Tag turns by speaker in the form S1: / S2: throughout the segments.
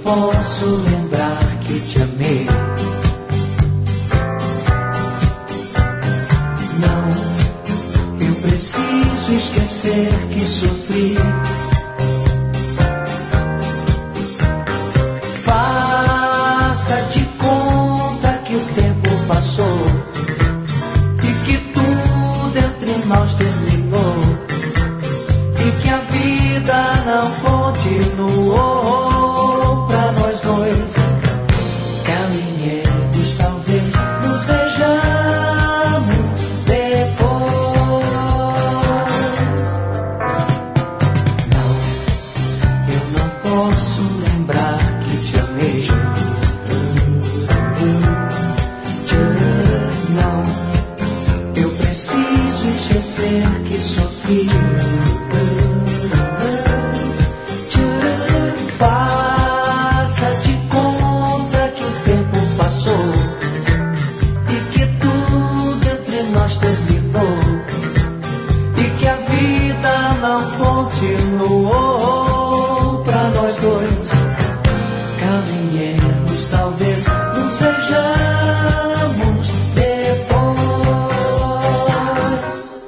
S1: posso lembrar que te amei. Não, eu preciso esquecer que sofri. Faça de conta que o tempo passou e que tudo entre nós terminou e que a vida não continuou pra nós dois. Caminhemos, talvez nos vejamos depois. Não, eu não posso lembrar que te amei. Não, eu preciso esquecer que sofri. Faça de conta que o tempo passou e que tudo entre nós terminou e que a vida não continuou pra nós dois. Caminhemos, talvez nos vejamos depois.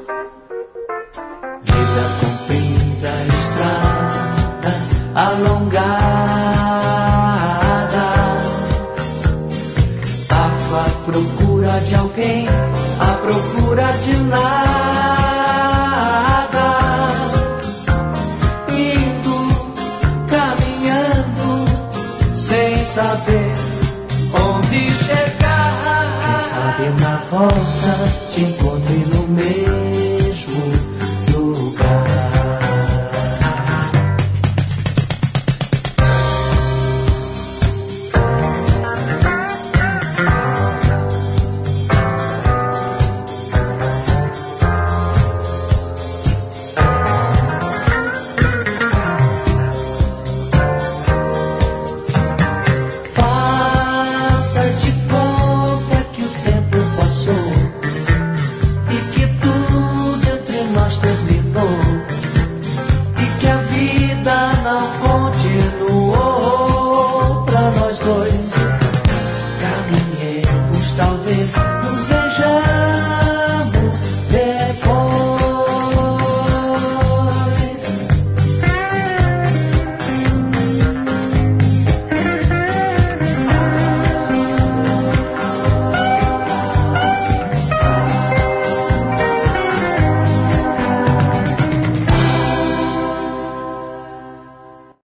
S1: Vida comprida, estrada alongada, à procura de alguém, à procura de nada, indo, caminhando, sem saber onde chegar. Quem sabe na volta te encontre no meio